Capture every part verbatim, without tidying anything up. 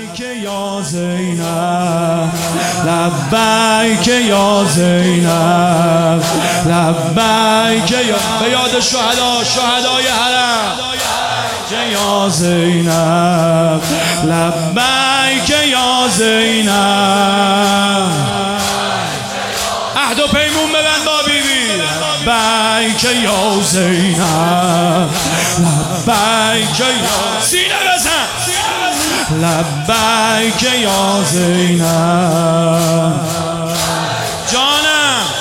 لبیک یا زینب، لبیک یا زینب، لبیک یا به یاد شهدا، شهدای حرم یا زینب، لبیک یا زینب. عهد و پیمون ببند با بیبی. لبیک یا زینب، لبیک یا سینه بزن، لبیک یا زینب جانم،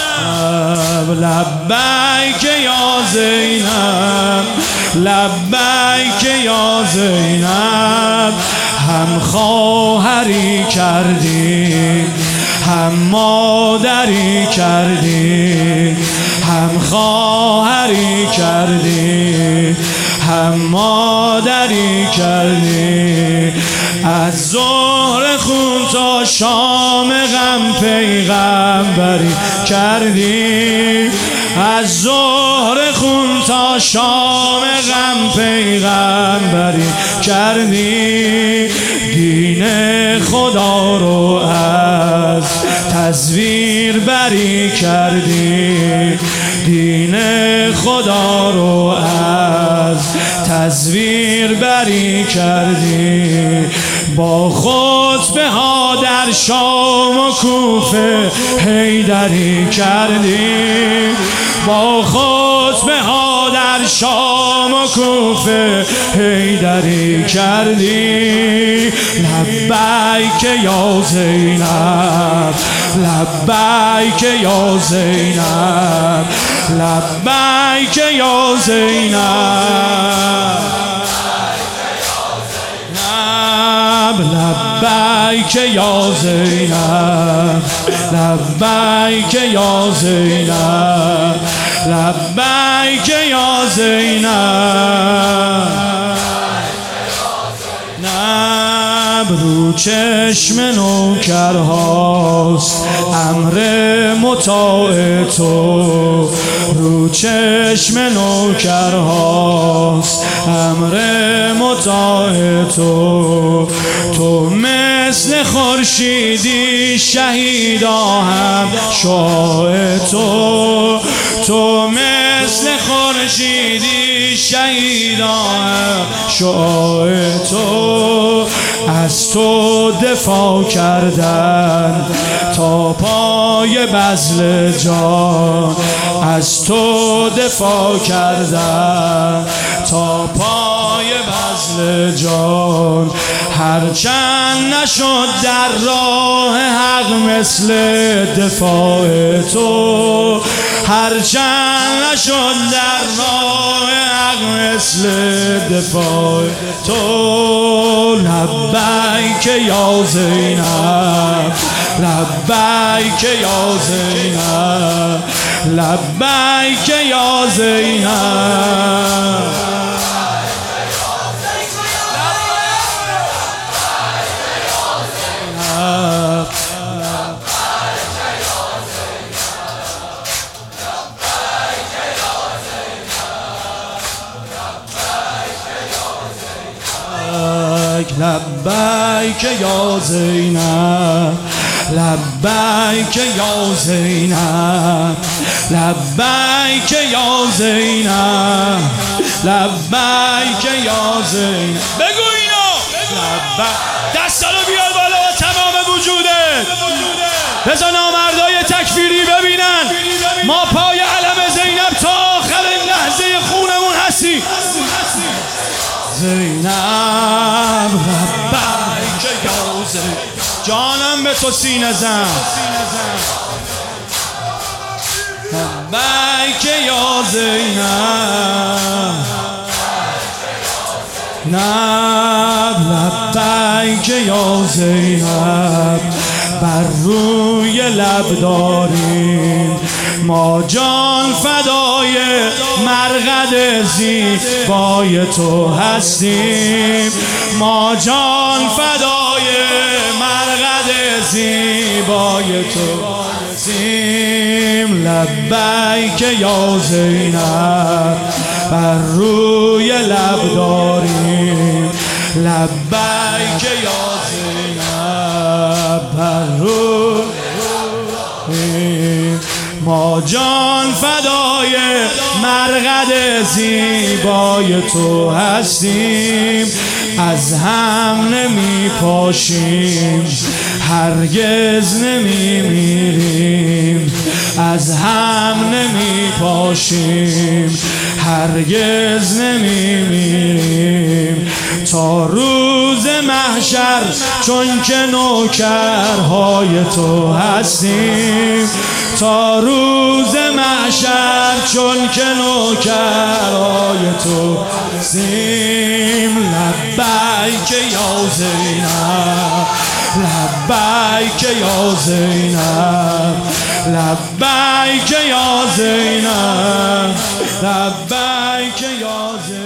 لبیک یا زینب، لبیک یا زینب. هم خواهری کردی، هم مادری کردی، هم خواهری کردی، هم مادری کردی. از ظهر خون تا شام غم پیغمبری کردی، از ظهر خون تا شام غم پیغمبری کردی. دین خدا رو از تزویر بری کردی، دین خدا رو از تزویر بری کردی. با خطبه ها در شام و کوفه حیدری کردی، با خطبه ها در شام و کوفه حیدری کردی. لبیک یا زینب، لبیک یا زینب، لبیک یا زینب، لبیک یا زینب، لبیک یا زینب، لبیک یا زینب. رو چشم نوکرهاست امر مطاع تو، رو چشم نوکرهاست امر مطاع تو. تو مثل خورشیدی شهیدا هم شعاع تو، تو مثل خورشیدی شهیدا هم شعاع تو. از تو دفاع کردن تا پای بذل جان، از تو دفاع کردن تا پای بذل جان. هرچند نشد در راه حق مثل دفاع تو، هرچند نشد در راه حق مثل دفاع تو. لبیک یا زینب، لبیک یا زینب، لبیک یا زینب. لبیک یا زینب، لبیک یا زینب، لبیک یا زینب، لبیک یا زینب. بگو اینو. لبیک. دستا رو بیار بالا تمام وجودت. بذار نامردای تکفیری ببینن ما پای علم زینب تا آخرین لحظه خونمون هستی. زینب لبیک یا زینب، جانم به تو سینه زن. لبیک یا زینب، نب لبیک یا زینب. بر روی لب داریم ما جان فدای مرقد زیبای تو هستیم، ما جان فدای مرقد زیبای تو هستیم. لبیک یا زینب، بر روی لب داریم لبیک یا زینب بر ما جان فدای مرقد زیبای تو هستیم، از هم نمی پاشیم هرگز نمی میریم، از هم نمی پاشیم هرگز نمی میریم تا روز محشر، چون که نوکرهای تو هستیم تا روز محشر، چون که نوکرهای تو هستیم. لبیک یا زینب لبیک یا زینب لبیک یا زینب لبیک یا زینب.